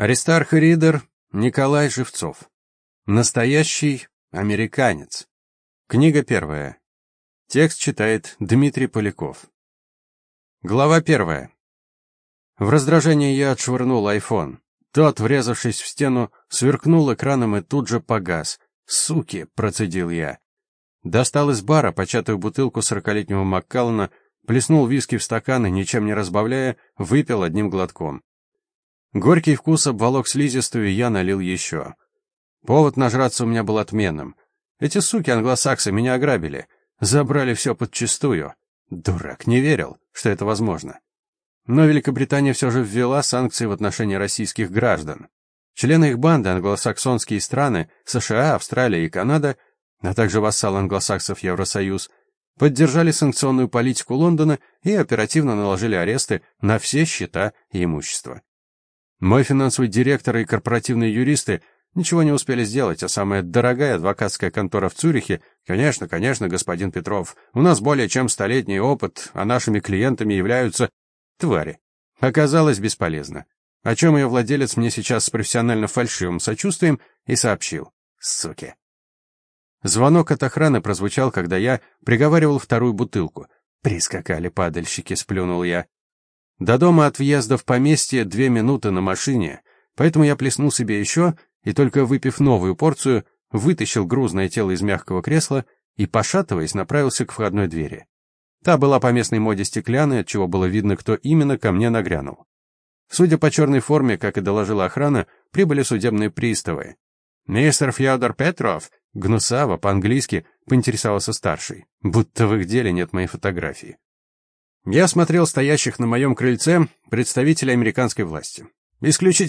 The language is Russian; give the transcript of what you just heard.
Аристарх Ридер Николай Живцов. Настоящий американец. Книга первая. Текст читает Дмитрий Поляков. Глава первая. В раздражении я отшвырнул айфон. Тот, врезавшись в стену, сверкнул экраном и тут же погас. «Суки!» — процедил я. Достал из бара початую бутылку 40-летнего Маккаллана, плеснул виски в стакан и, ничем не разбавляя, выпил одним глотком. Горький вкус обволок слизистую, и я налил еще. Повод нажраться у меня был отменным. Эти суки-англосаксы меня ограбили. Забрали все подчистую. Дурак, не верил, что это возможно. Но Великобритания все же ввела санкции в отношении российских граждан. Члены их банды, англосаксонские страны, США, Австралия и Канада, а также вассал англосаксов Евросоюз, поддержали санкционную политику Лондона и оперативно наложили аресты на все счета и имущество. Мой финансовый директор и корпоративные юристы ничего не успели сделать, а самая дорогая адвокатская контора в Цюрихе, конечно, господин Петров, у нас более чем 100-летний опыт, а нашими клиентами являются твари. Оказалось бесполезно. О чем ее владелец мне сейчас с профессионально фальшивым сочувствием и сообщил. Суки. Звонок от охраны прозвучал, когда я приговаривал вторую бутылку. Прискакали падальщики, сплюнул я. До дома от въезда в поместье 2 минуты на машине, поэтому я плеснул себе еще и, только выпив новую порцию, вытащил грузное тело из мягкого кресла и, пошатываясь, направился к входной двери. Та была по местной моде стеклянной, отчего было видно, кто именно ко мне нагрянул. Судя по черной форме, как и доложила охрана, прибыли судебные приставы. «Мистер Фьодор Петров?» Гнусаво, по-английски, поинтересовался старший, будто в их деле нет моей фотографии. Я смотрел стоящих на моем крыльце представителей американской власти. Исключительно